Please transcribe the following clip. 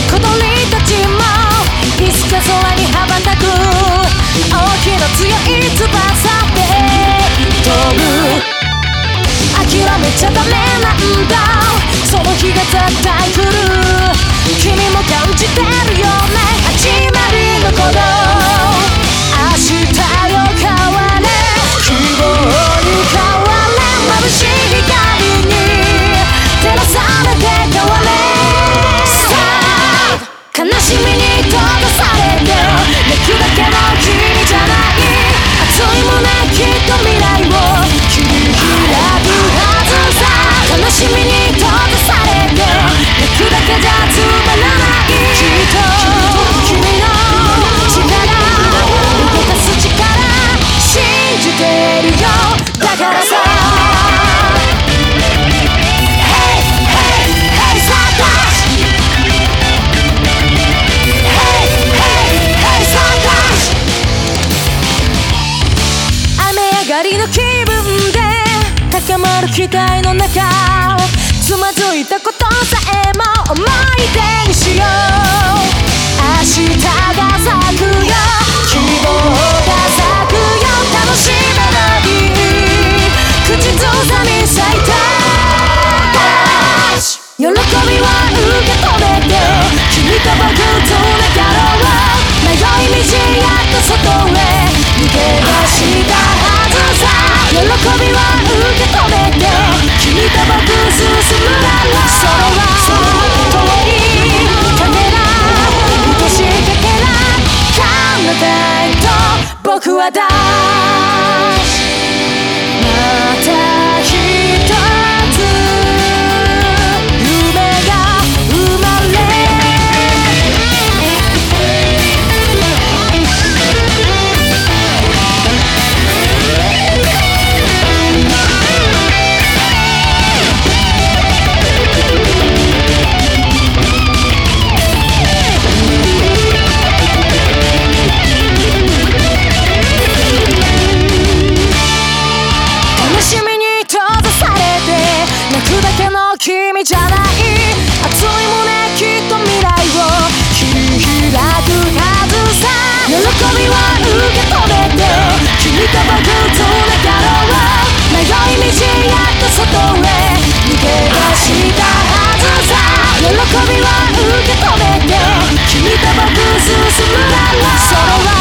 小鳥たちもいつか空に羽ばたく大きな強い翼で飛ぶ。諦めちゃダメなんだ、その日が絶対来る。君も感じてるよね、始まりの鼓動。明日よ変われ、希望に変われ、眩しい光に照らされて変われ。さあ悲しみに閉ざされて泣くだけの君じゃない、熱い胸きっと未来を切り開くはずさ。悲しみに閉ざされて泣くだけじゃつまらない、きっと君の力、動かす力信じてるよ、だからさ光の気分で高まる期待の中、つまずいたことさえも思い出にしよう。明日が咲くよ、希望が咲くよ、楽しいメロディー口ずさみ咲いた。喜びは受け止めて君と僕つながろう。迷い道やっと外へ逃げ出したはずさ。喜びは受け止めて君と僕進むなら、それは遠いかけら愛しいかけら彼方へと僕は出し、また一つ夢が生まれ。君じゃない熱い胸きっと未来を切り開くはずさ。喜びは受け止めて君と僕つながろう。迷い道やっと外へ逃げ出したはずさ。喜びは受け止めて君と僕進むなら、それは